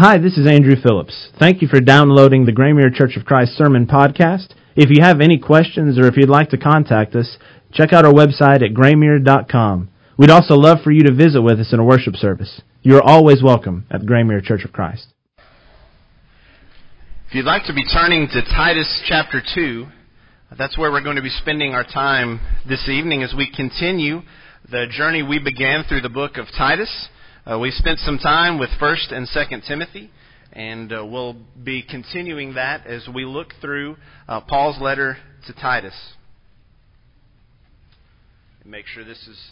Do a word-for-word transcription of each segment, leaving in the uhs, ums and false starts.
Hi, this is Andrew Phillips. Thank you for downloading the Graymere Church of Christ Sermon Podcast. If you have any questions or if you'd like to contact us, check out our website at graymere dot com. We'd also love for you to visit with us in a worship service. You are always welcome at the Graymere Church of Christ. If you'd like to be turning to Titus chapter two, that's where we're going to be spending our time this evening as we continue the journey we began through the book of Titus. Uh, we spent some time with First and Second Timothy, and uh, we'll be continuing that as we look through uh, Paul's letter to Titus. Make sure this is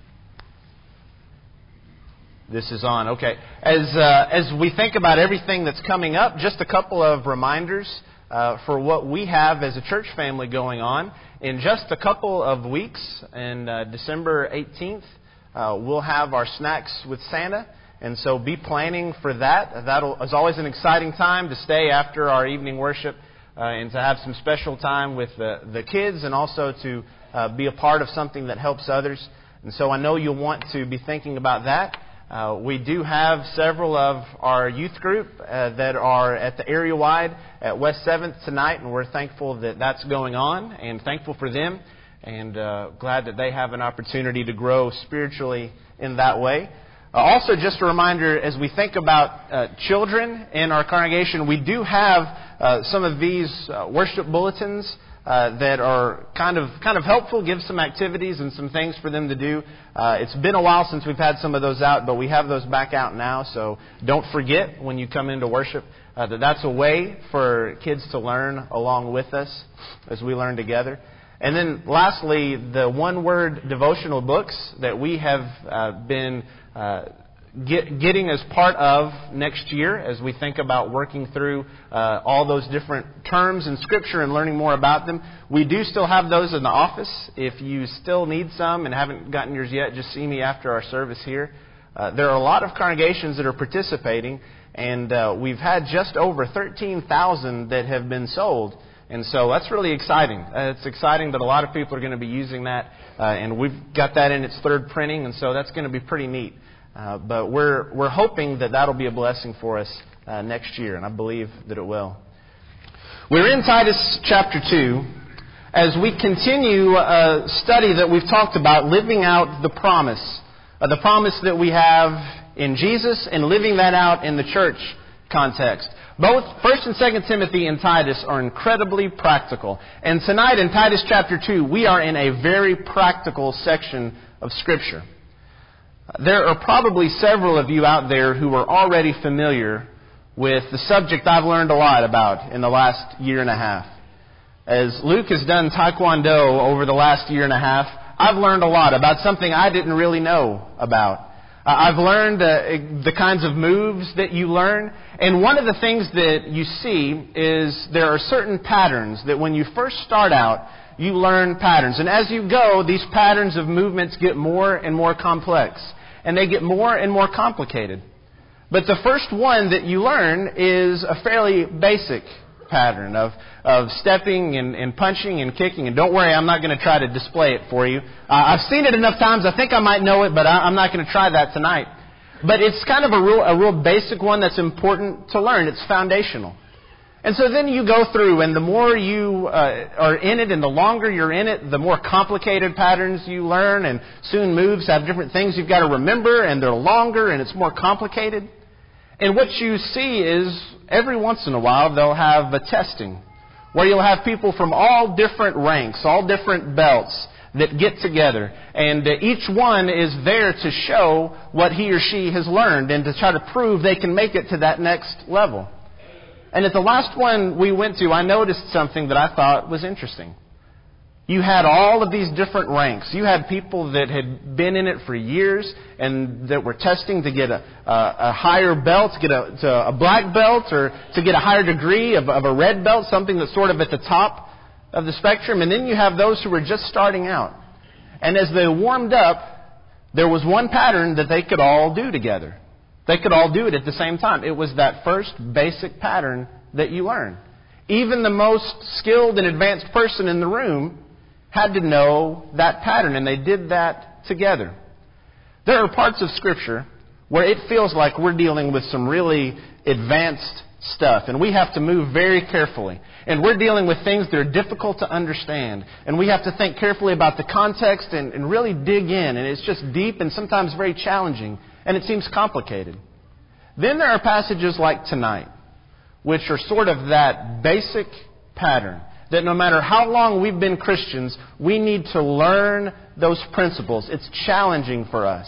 this is on. Okay. As uh, as we think about everything that's coming up, just a couple of reminders uh, for what we have as a church family going on. In just a couple of weeks, in uh, December eighteenth. Uh, we'll have our Snacks with Santa, and so be planning for that. That is always an exciting time to stay after our evening worship uh, and to have some special time with the, the kids and also to uh, be a part of something that helps others. And so I know you'll want to be thinking about that. Uh, we do have several of our youth group uh, that are at the area-wide at West seventh tonight, and we're thankful that that's going on and thankful for them. And uh, glad that they have an opportunity to grow spiritually in that way. Uh, also, just a reminder, as we think about uh, children in our congregation, we do have uh, some of these uh, worship bulletins uh, that are kind of kind of helpful, give some activities and some things for them to do. Uh, it's been a while since we've had some of those out, but we have those back out now. So don't forget when you come into worship uh, that that's a way for kids to learn along with us as we learn together. And then lastly, the one-word devotional books that we have uh, been uh, get, getting as part of next year as we think about working through uh, all those different terms in Scripture and learning more about them. We do still have those in the office. If you still need some and haven't gotten yours yet, just see me after our service here. Uh, there are a lot of congregations that are participating, and uh, we've had just over thirteen thousand that have been sold. And so that's really exciting. Uh, it's exciting that a lot of people are going to be using that. Uh, and we've got that in its third printing. And so that's going to be pretty neat. Uh, but we're we're hoping that that'll be a blessing for us uh, next year. And I believe that it will. We're in Titus chapter two as we continue a study that we've talked about, living out the promise. Uh, the promise that we have in Jesus and living that out in the church context. Both First and Second Timothy and Titus are incredibly practical. And tonight in Titus chapter two, we are in a very practical section of Scripture. There are probably several of you out there who are already familiar with the subject I've learned a lot about in the last year and a half. As Luke has done Taekwondo over the last year and a half, I've learned a lot about something I didn't really know about. Uh, I've learned uh, the kinds of moves that you learn. And one of the things that you see is there are certain patterns that when you first start out, you learn patterns. And as you go, these patterns of movements get more and more complex. And they get more and more complicated. But the first one that you learn is a fairly basic pattern of, of stepping and, and punching and kicking. And don't worry, I'm not going to try to display it for you. Uh, I've seen it enough times, I think I might know it, but I, I'm not going to try that tonight. But it's kind of a real, a real basic one that's important to learn. It's foundational. And so then you go through, and the more you uh, are in it and the longer you're in it, the more complicated patterns you learn. And soon moves have different things you've got to remember, and they're longer, and it's more complicated. And what you see is, every once in a while, they'll have a testing where you'll have people from all different ranks, all different belts that get together. And uh, each one is there to show what he or she has learned and to try to prove they can make it to that next level. And at the last one we went to, I noticed something that I thought was interesting. You had all of these different ranks. You had people that had been in it for years and that were testing to get a, a, a higher belt, to get a, to a black belt, or to get a higher degree of, of a red belt, something that's sort of at the top of the spectrum. And then you have those who were just starting out. And as they warmed up, there was one pattern that they could all do together. They could all do it at the same time. It was that first basic pattern that you learn. Even the most skilled and advanced person in the room had to know that pattern, and they did that together. There are parts of Scripture where it feels like we're dealing with some really advanced stuff, and we have to move very carefully. And we're dealing with things that are difficult to understand, and we have to think carefully about the context and, and really dig in, and it's just deep and sometimes very challenging, and it seems complicated. Then there are passages like tonight, which are sort of that basic pattern, that no matter how long we've been Christians, we need to learn those principles. It's challenging for us.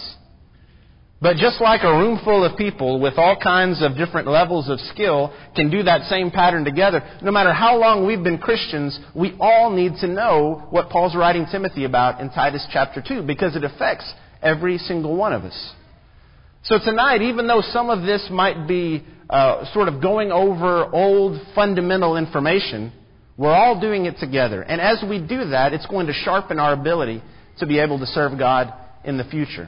But just like a room full of people with all kinds of different levels of skill can do that same pattern together, no matter how long we've been Christians, we all need to know what Paul's writing Timothy about in Titus chapter two, because it affects every single one of us. So tonight, even though some of this might be uh, sort of going over old fundamental information, we're all doing it together. And as we do that, it's going to sharpen our ability to be able to serve God in the future.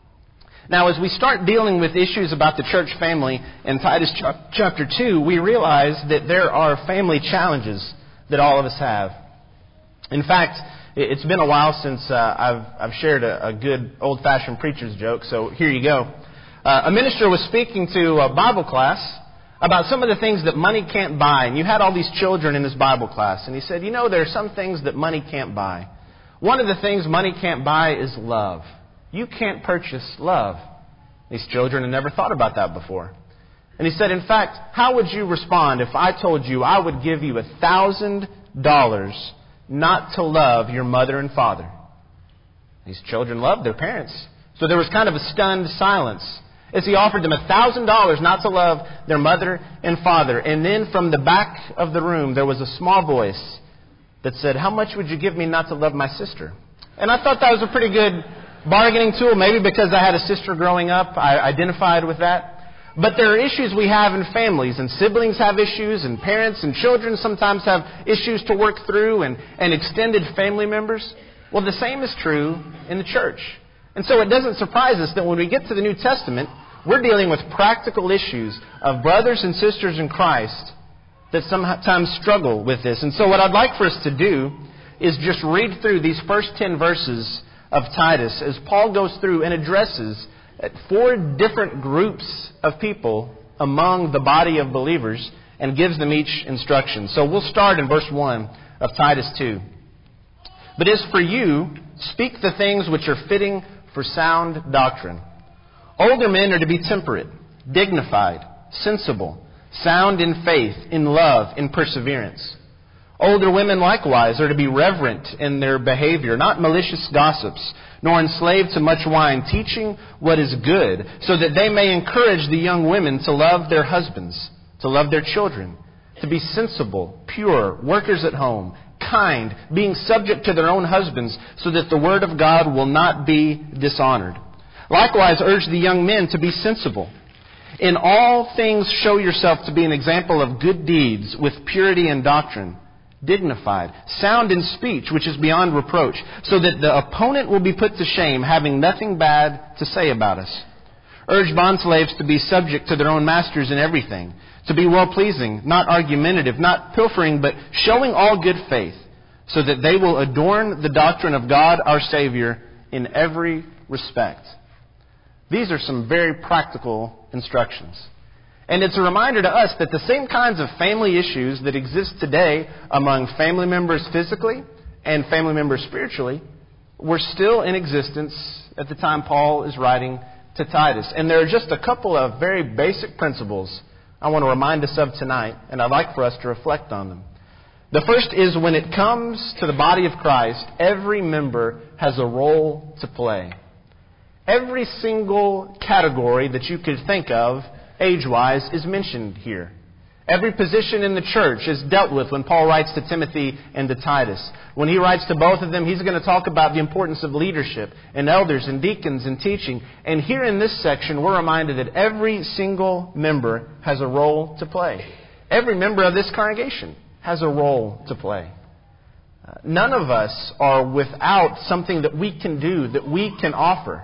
Now, as we start dealing with issues about the church family in Titus chapter two, we realize that there are family challenges that all of us have. In fact, it's been a while since uh, I've, I've shared a, a good old-fashioned preacher's joke, so here you go. Uh, a minister was speaking to a Bible class about some of the things that money can't buy, and you had all these children in this Bible class, and he said, you know, there are some things that money can't buy. One of the things money can't buy is love. You can't purchase love. These children had never thought about that before. And he said, in fact, how would you respond if I told you I would give you a thousand dollars not to love your mother and father? These children loved their parents. So there was kind of a stunned silence as he offered them a thousand dollars not to love their mother and father. And then from the back of the room, there was a small voice that said, how much would you give me not to love my sister? And I thought that was a pretty good bargaining tool, maybe because I had a sister growing up. I identified with that. But there are issues we have in families, and siblings have issues, and parents and children sometimes have issues to work through, and, and extended family members. Well, the same is true in the church. And so it doesn't surprise us that when we get to the New Testament, we're dealing with practical issues of brothers and sisters in Christ that sometimes struggle with this. And so what I'd like for us to do is just read through these first ten verses of Titus as Paul goes through and addresses four different groups of people among the body of believers and gives them each instruction. So we'll start in verse one of Titus two. But as for you, speak the things which are fitting for sound doctrine. Older men are to be temperate, dignified, sensible, sound in faith, in love, in perseverance. Older women likewise are to be reverent in their behavior, not malicious gossips, nor enslaved to much wine, teaching what is good, so that they may encourage the young women to love their husbands, to love their children, to be sensible, pure, workers at home, kind, being subject to their own husbands, so that the word of God will not be dishonored. Likewise, urge the young men to be sensible. In all things show yourself to be an example of good deeds with purity and doctrine, dignified, sound in speech, which is beyond reproach, so that the opponent will be put to shame, having nothing bad to say about us. Urge bondslaves to be subject to their own masters in everything, to be well-pleasing, not argumentative, not pilfering, but showing all good faith, so that they will adorn the doctrine of God our Savior in every respect. These are some very practical instructions. And it's a reminder to us that the same kinds of family issues that exist today among family members physically and family members spiritually were still in existence at the time Paul is writing to Titus. And there are just a couple of very basic principles I want to remind us of tonight, and I'd like for us to reflect on them. The first is, when it comes to the body of Christ, every member has a role to play. Every single category that you could think of, age-wise, is mentioned here. Every position in the church is dealt with when Paul writes to Timothy and to Titus. When he writes to both of them, he's going to talk about the importance of leadership and elders and deacons and teaching. And here in this section, we're reminded that every single member has a role to play. Every member of this congregation has a role to play. Uh, none of us are without something that we can do, that we can offer.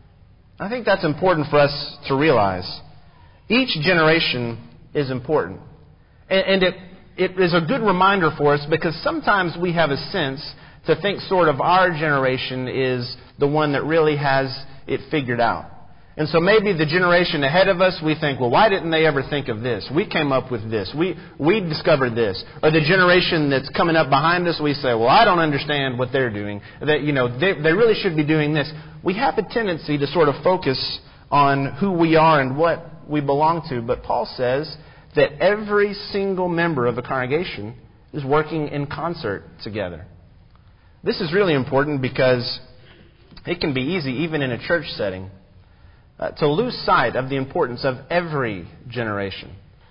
I think that's important for us to realize. Each generation is important. And it, it is a good reminder for us, because sometimes we have a sense to think sort of our generation is the one that really has it figured out. And so maybe the generation ahead of us, we think, well, why didn't they ever think of this? We came up with this. We we discovered this. Or the generation that's coming up behind us, we say, well, I don't understand what they're doing. That, you know, they, they really should be doing this. We have a tendency to sort of focus on who we are and what we belong to. But Paul says that every single member of a congregation is working in concert together. This is really important because it can be easy, even in a church setting, Uh, to lose sight of the importance of every generation.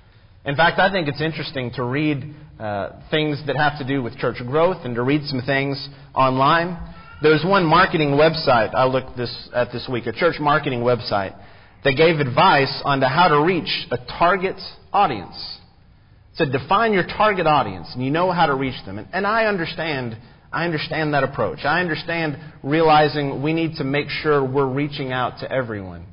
In fact, I think it's interesting to read uh, things that have to do with church growth and to read some things online. There's one marketing website I looked this at this week, a church marketing website, that gave advice on to how to reach a target audience. It said, define your target audience, and you know how to reach them. And, and I understand I understand that approach. I understand realizing we need to make sure we're reaching out to everyone.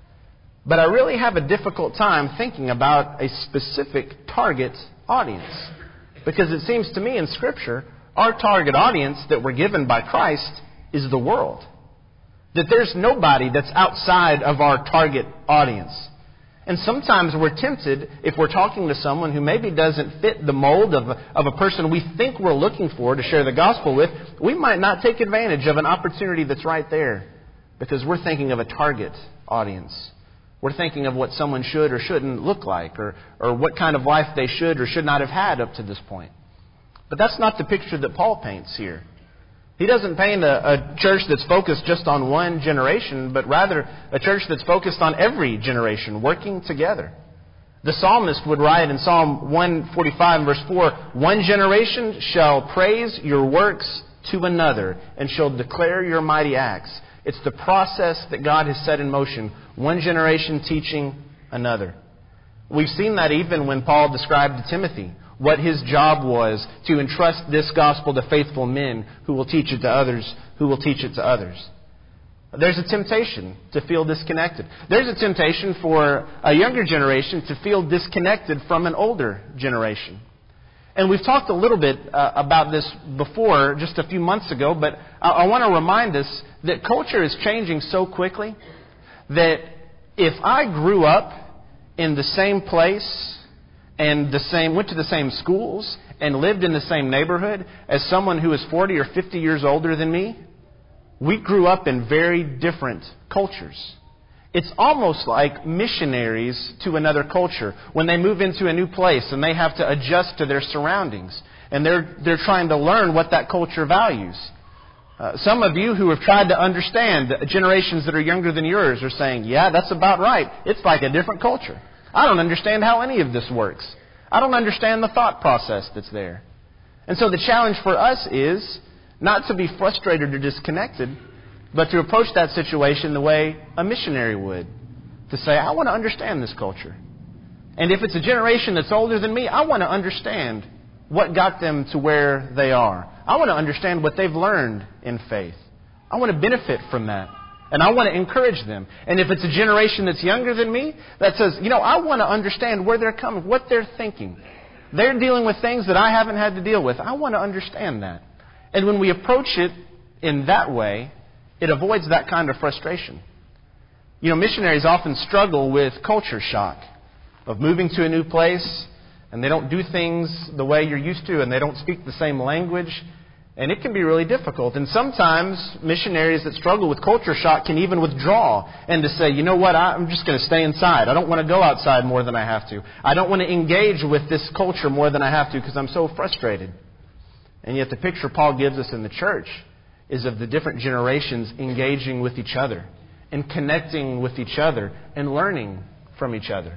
But I really have a difficult time thinking about a specific target audience. Because it seems to me in Scripture, our target audience that we're given by Christ is the world. That there's nobody that's outside of our target audience. And sometimes we're tempted, if we're talking to someone who maybe doesn't fit the mold of a, of a person we think we're looking for to share the gospel with, we might not take advantage of an opportunity that's right there because we're thinking of a target audience. We're thinking of what someone should or shouldn't look like, or, or what kind of life they should or should not have had up to this point. But that's not the picture that Paul paints here. He doesn't paint a, a church that's focused just on one generation, but rather a church that's focused on every generation, working together. The psalmist would write in Psalm one forty-five, verse four, one generation shall praise your works to another and shall declare your mighty acts. It's the process that God has set in motion. One generation teaching another. We've seen that even when Paul described to Timothy what his job was to entrust this gospel to faithful men who will teach it to others, who will teach it to others. There's a temptation to feel disconnected. There's a temptation for a younger generation to feel disconnected from an older generation. And we've talked a little bit uh, about this before, just a few months ago, but I, I want to remind us that culture is changing so quickly that if I grew up in the same place and the same went to the same schools and lived in the same neighborhood as someone who is forty or fifty years older than me, we grew up in very different cultures. It's almost like missionaries to another culture when they move into a new place and they have to adjust to their surroundings. And they're they're trying to learn what that culture values. Uh, some of you who have tried to understand generations that are younger than yours are saying, yeah, that's about right. It's like a different culture. I don't understand how any of this works. I don't understand the thought process that's there. And so the challenge for us is not to be frustrated or disconnected, but to approach that situation the way a missionary would. To say, I want to understand this culture. And if it's a generation that's older than me, I want to understand what got them to where they are. I want to understand what they've learned in faith. I want to benefit from that. And I want to encourage them. And if it's a generation that's younger than me, that says, you know, I want to understand where they're coming, what they're thinking. They're dealing with things that I haven't had to deal with. I want to understand that. And when we approach it in that way, it avoids that kind of frustration. You know, missionaries often struggle with culture shock of moving to a new place, and they don't do things the way you're used to, and they don't speak the same language. And it can be really difficult. And sometimes missionaries that struggle with culture shock can even withdraw and to say, you know what, I'm just going to stay inside. I don't want to go outside more than I have to. I don't want to engage with this culture more than I have to because I'm so frustrated. And yet the picture Paul gives us in the church is of the different generations engaging with each other and connecting with each other and learning from each other.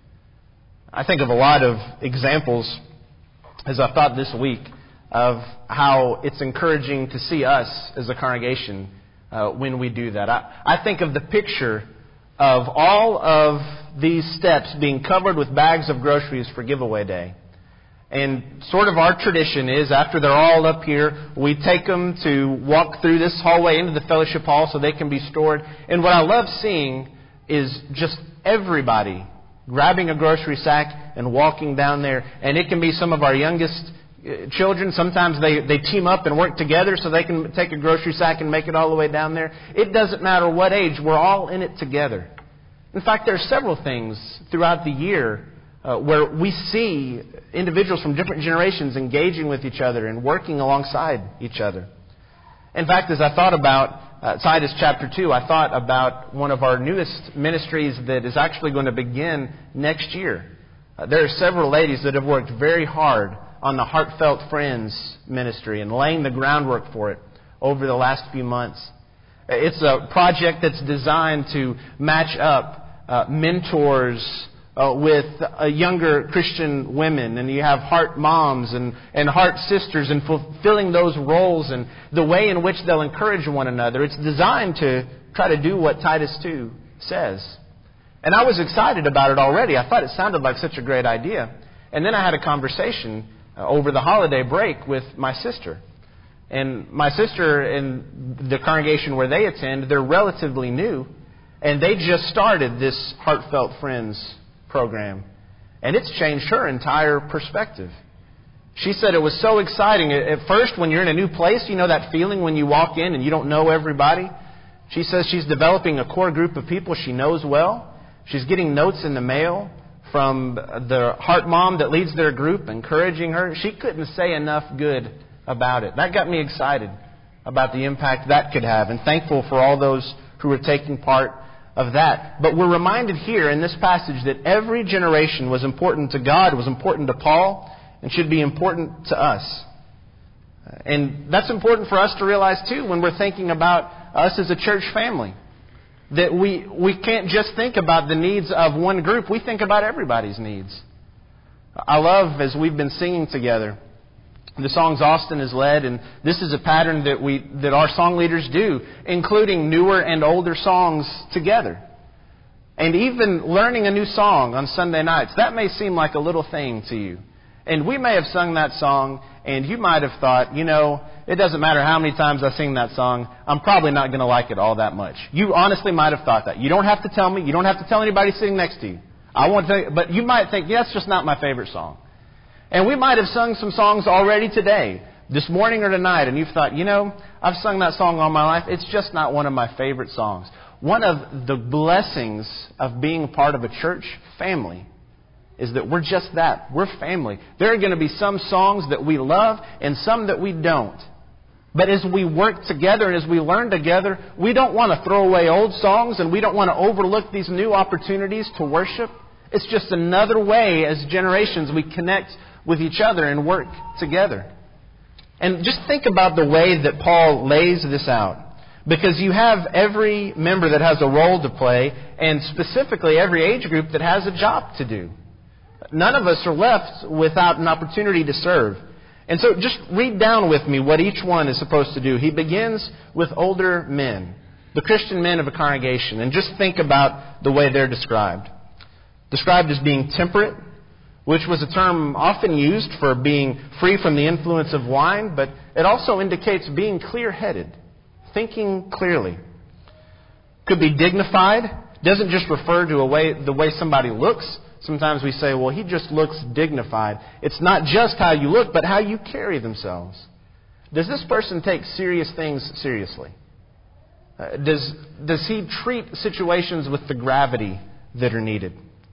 I think of a lot of examples, as I thought this week, of how it's encouraging to see us as a congregation uh, when we do that. I, I think of the picture of all of these steps being covered with bags of groceries for giveaway day. And sort of our tradition is, after they're all up here, we take them to walk through this hallway into the fellowship hall so they can be stored. And what I love seeing is just everybody grabbing a grocery sack and walking down there. And it can be some of our youngest children. Sometimes they, they team up and work together so they can take a grocery sack and make it all the way down there. It doesn't matter what age. We're all in it together. In fact, there are several things throughout the year uh, where we see individuals from different generations engaging with each other and working alongside each other. In fact, as I thought about uh, Titus chapter two, I thought about one of our newest ministries that is actually going to begin next year. Uh, there are several ladies that have worked very hard on the Heartfelt Friends ministry and laying the groundwork for it over the last few months. It's a project that's designed to match up uh, mentors uh, with uh, younger Christian women, and you have heart moms and, and heart sisters, and fulfilling those roles and the way in which they'll encourage one another. It's designed to try to do what Titus two says. And I was excited about it already. I thought it sounded like such a great idea. And then I had a conversation uh, over the holiday break with my sister. And my sister and the congregation where they attend, they're relatively new. And they just started this Heartfelt Friends program. And it's changed her entire perspective. She said it was so exciting. At first, when you're in a new place, you know that feeling when you walk in and you don't know everybody? She says she's developing a core group of people she knows well. She's getting notes in the mail from the heart mom that leads their group, encouraging her. She couldn't say enough good about it. That got me excited about the impact that could have, and thankful for all those who are taking part of that. But we're reminded here in this passage that every generation was important to God, was important to Paul, and should be important to us. And that's important for us to realize too when we're thinking about us as a church family. That we, we can't just think about the needs of one group. We think about everybody's needs. I love, as we've been singing together, the songs Austin has led, and this is a pattern that we that our song leaders do, including newer and older songs together. And even learning a new song on Sunday nights, that may seem like a little thing to you. And we may have sung that song, and you might have thought, you know, it doesn't matter how many times I sing that song, I'm probably not going to like it all that much. You honestly might have thought that. You don't have to tell me. You don't have to tell anybody sitting next to you. I won't tell you, but you might think, yeah, it's just not my favorite song. And we might have sung some songs already today, this morning or tonight, and you've thought, you know, I've sung that song all my life. It's just not one of my favorite songs. One of the blessings of being part of a church family is that we're just that. We're family. There are going to be some songs that we love and some that we don't. But as we work together and as we learn together, we don't want to throw away old songs, and we don't want to overlook these new opportunities to worship. It's just another way as generations we connect with each other and work together. And just think about the way that Paul lays this out. Because you have every member that has a role to play, and specifically every age group that has a job to do. None of us are left without an opportunity to serve. And so just read down with me what each one is supposed to do. He begins with older men, the Christian men of a congregation, and just think about the way they're described. Described as being temperate, which was a term often used for being free from the influence of wine, but it also indicates being clear-headed, thinking clearly. Could be dignified. Doesn't just refer to a way, the way somebody looks. Sometimes we say, well, he just looks dignified. It's not just how you look, but how you carry themselves. Does this person take serious things seriously? Uh, does, does he treat situations with the gravity that are needed?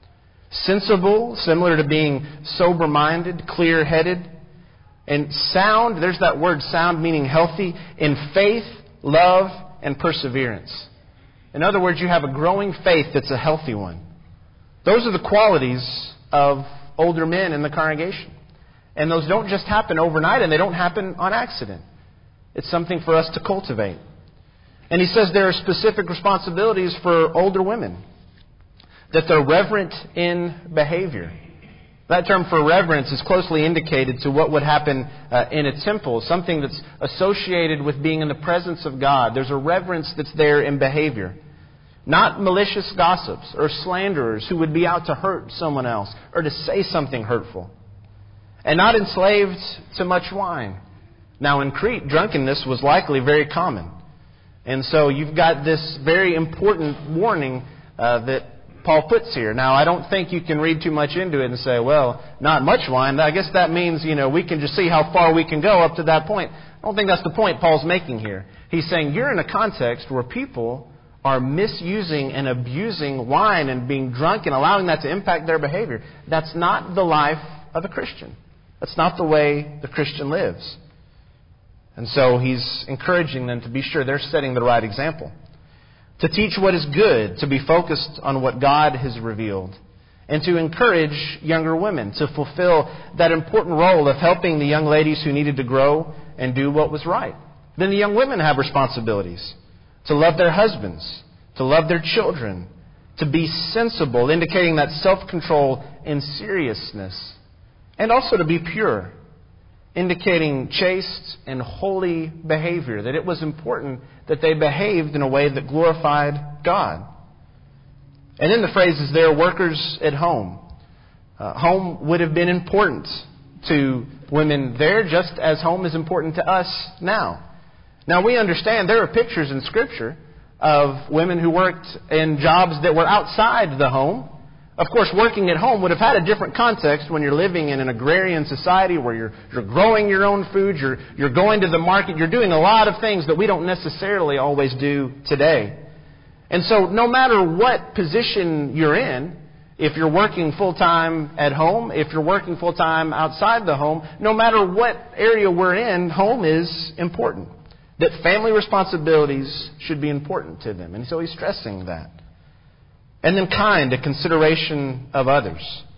Sensible, similar to being sober-minded, clear-headed. And sound, there's that word sound meaning healthy, in faith, love, and perseverance. In other words, you have a growing faith that's a healthy one. Those are the qualities of older men in the congregation. And those don't just happen overnight, and they don't happen on accident. It's something for us to cultivate. And he says there are specific responsibilities for older women. That they're reverent in behavior. That term for reverence is closely indicated to what would happen uh, in a temple. Something that's associated with being in the presence of God. There's a reverence that's there in behavior. Not malicious gossips or slanderers who would be out to hurt someone else or to say something hurtful. And not enslaved to much wine. Now in Crete, drunkenness was likely very common. And so you've got this very important warning uh, that Paul puts here. Now I don't think you can read too much into it and say, well, not much wine. I guess that means, you know, we can just see how far we can go up to that point. I don't think that's the point Paul's making here. He's saying you're in a context where people are misusing and abusing wine and being drunk and allowing that to impact their behavior. That's not the life of a Christian. That's not the way the Christian lives. And so he's encouraging them to be sure they're setting the right example. To teach what is good, to be focused on what God has revealed. And to encourage younger women to fulfill that important role of helping the young ladies who needed to grow and do what was right. Then the young women have responsibilities. To love their husbands, to love their children, to be sensible, indicating that self-control and seriousness. And also to be pure, indicating chaste and holy behavior, that it was important that they behaved in a way that glorified God. And then the phrase is there, workers at home. Uh, home would have been important to women there, just as home is important to us now. Now we understand there are pictures in Scripture of women who worked in jobs that were outside the home. Of course, working at home would have had a different context when you're living in an agrarian society where you're, you're growing your own food, you're, you're going to the market, you're doing a lot of things that we don't necessarily always do today. And so no matter what position you're in, if you're working full-time at home, if you're working full-time outside the home, no matter what area we're in, home is important. That family responsibilities should be important to them. And so he's stressing that. And then kind, a consideration of others.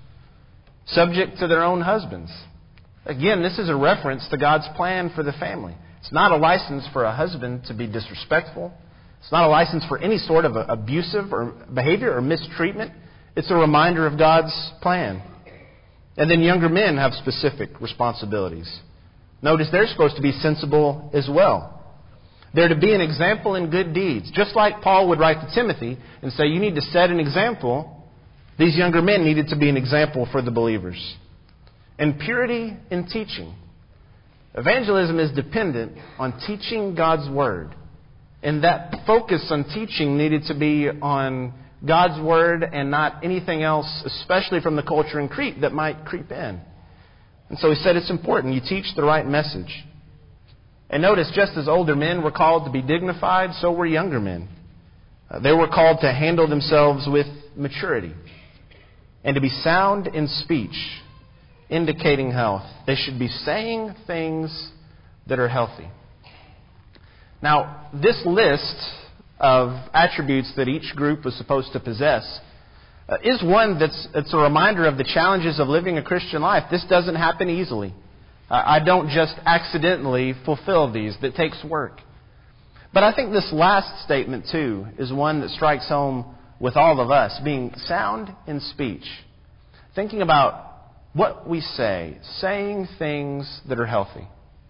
Subject to their own husbands. Again, this is a reference to God's plan for the family. It's not a license for a husband to be disrespectful. It's not a license for any sort of abusive or behavior or mistreatment. It's a reminder of God's plan. And then younger men have specific responsibilities. Notice they're supposed to be sensible as well. They're to be an example in good deeds. Just like Paul would write to Timothy and say, you need to set an example. These younger men needed to be an example for the believers. And purity in teaching. Evangelism is dependent on teaching God's Word. And that focus on teaching needed to be on God's Word and not anything else, especially from the culture in Crete, that might creep in. And so he said it's important you teach the right message. And notice, just as older men were called to be dignified, so were younger men. Uh, they were called to handle themselves with maturity and to be sound in speech, indicating health. They should be saying things that are healthy. Now, this list of attributes that each group was supposed to possess uh, is one that's it's a reminder of the challenges of living a Christian life. This doesn't happen easily. Uh, I don't just accidentally fulfill these. That takes work. But I think this last statement, too, is one that strikes home with all of us, being sound in speech. Thinking about what we say, saying things that are healthy.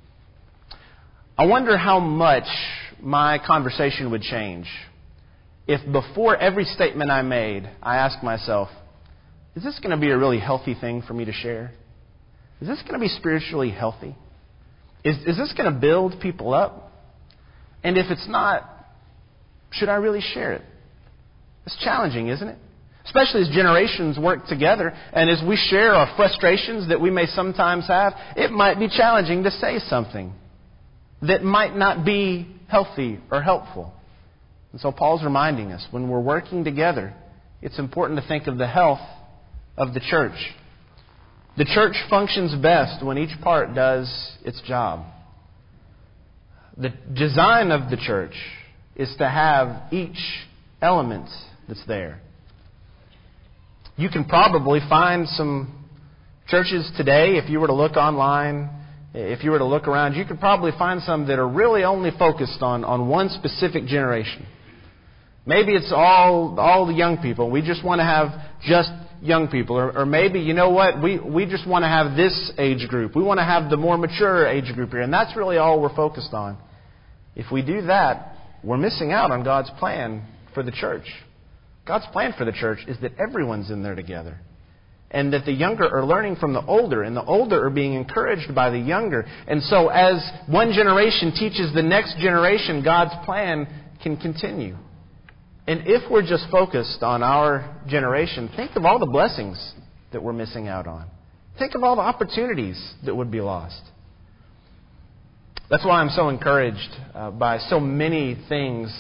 I wonder how much my conversation would change if before every statement I made, I asked myself, is this going to be a really healthy thing for me to share? Is this going to be spiritually healthy? Is, is this going to build people up? And if it's not, should I really share it? It's challenging, isn't it? Especially as generations work together and as we share our frustrations that we may sometimes have, it might be challenging to say something that might not be healthy or helpful. And so Paul's reminding us, when we're working together, it's important to think of the health of the church. The church functions best when each part does its job. The design of the church is to have each element that's there. You can probably find some churches today, if you were to look online, if you were to look around, you could probably find some that are really only focused on, on one specific generation. Maybe it's all all the young people. We just want to have just young people. Or, or maybe, you know what, we, we just want to have this age group. We want to have the more mature age group here. And that's really all we're focused on. If we do that, we're missing out on God's plan for the church. God's plan for the church is that everyone's in there together. And that the younger are learning from the older, and the older are being encouraged by the younger. And so as one generation teaches the next generation, God's plan can continue. And if we're just focused on our generation, think of all the blessings that we're missing out on. Think of all the opportunities that would be lost. That's why I'm so encouraged uh, by so many things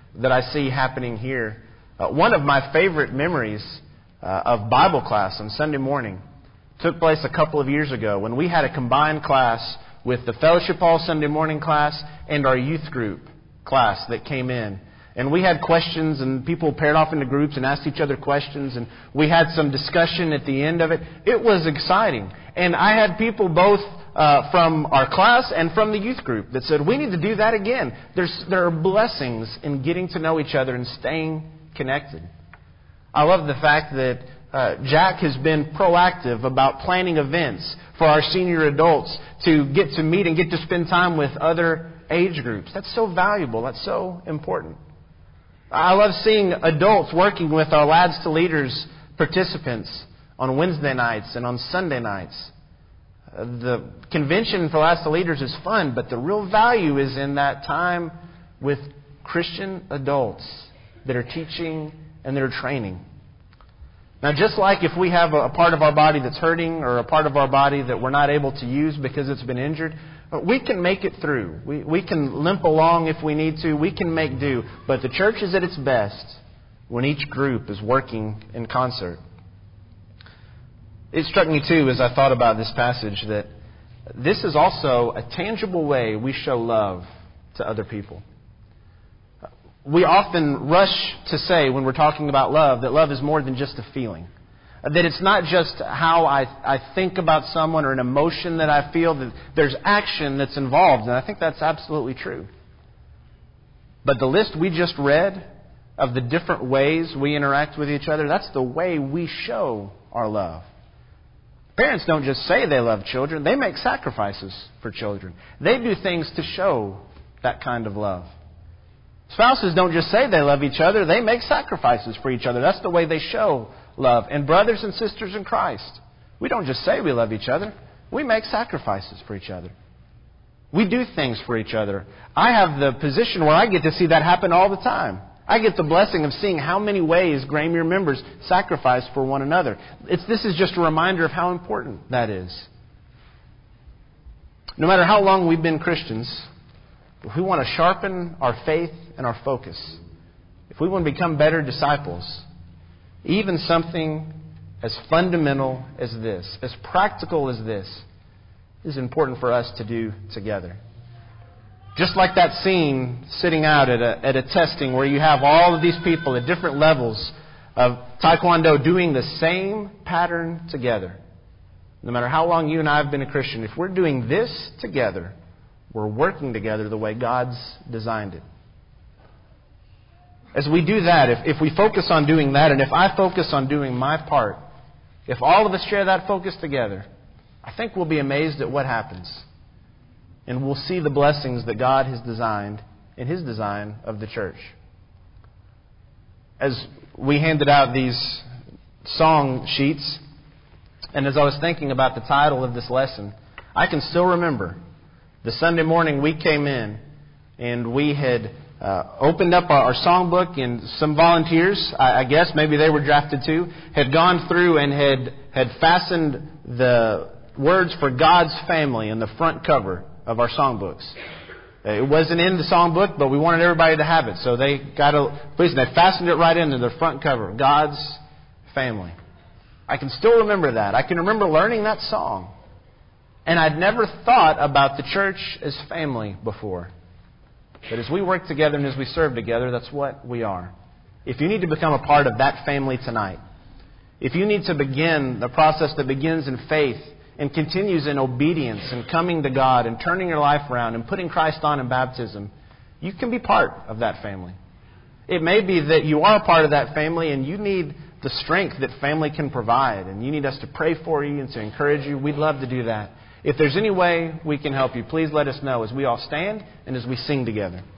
that I see happening here. Uh, one of my favorite memories uh, of Bible class on Sunday morning took place a couple of years ago when we had a combined class with the Fellowship Hall Sunday morning class and our youth group class that came in. And we had questions, and people paired off into groups and asked each other questions, and we had some discussion at the end of it. It was exciting. And I had people both uh, from our class and from the youth group that said, we need to do that again. There's, there are blessings in getting to know each other and staying connected. I love the fact that uh, Jack has been proactive about planning events for our senior adults to get to meet and get to spend time with other age groups. That's so valuable. That's so important. I love seeing adults working with our Lads to Leaders participants on Wednesday nights and on Sunday nights. Uh, the convention for Lads to Leaders is fun, but the real value is in that time with Christian adults that are teaching and that are training. Now, just like if we have a part of our body that's hurting or a part of our body that we're not able to use because it's been injured, we can make it through. We, we can limp along if we need to. We can make do. But the church is at its best when each group is working in concert. It struck me, too, as I thought about this passage, that this is also a tangible way we show love to other people. We often rush to say when we're talking about love that love is more than just a feeling. That it's not just how I, I think about someone or an emotion that I feel, that there's action that's involved. And I think that's absolutely true. But the list we just read of the different ways we interact with each other, that's the way we show our love. Parents don't just say they love children. They make sacrifices for children. They do things to show that kind of love. Spouses don't just say they love each other. They make sacrifices for each other. That's the way they show love. And brothers and sisters in Christ, we don't just say we love each other. We make sacrifices for each other. We do things for each other. I have the position where I get to see that happen all the time. I get the blessing of seeing how many ways Graymere members sacrifice for one another. It's, this is just a reminder of how important that is. No matter how long we've been Christians, if we want to sharpen our faith and our focus, if we want to become better disciples, even something as fundamental as this, as practical as this, is important for us to do together. Just like that scene sitting out at a, at a testing where you have all of these people at different levels of Taekwondo doing the same pattern together. No matter how long you and I have been a Christian, if we're doing this together, we're working together the way God's designed it. As we do that, if, if we focus on doing that, and if I focus on doing my part, if all of us share that focus together, I think we'll be amazed at what happens. And we'll see the blessings that God has designed in His design of the church. As we handed out these song sheets, and as I was thinking about the title of this lesson, I can still remember the Sunday morning we came in and we had uh, opened up our, our songbook, and some volunteers, I, I guess maybe they were drafted too, had gone through and had, had fastened the words for God's family in the front cover of our songbooks. It wasn't in the songbook, but we wanted everybody to have it. So they got a, please, they fastened it right into the front cover, God's family. I can still remember that. I can remember learning that song. And I'd never thought about the church as family before. But as we work together and as we serve together, that's what we are. If you need to become a part of that family tonight, if you need to begin the process that begins in faith and continues in obedience and coming to God and turning your life around and putting Christ on in baptism, you can be part of that family. It may be that you are a part of that family and you need the strength that family can provide, and you need us to pray for you and to encourage you. We'd love to do that. If there's any way we can help you, please let us know as we all stand and as we sing together.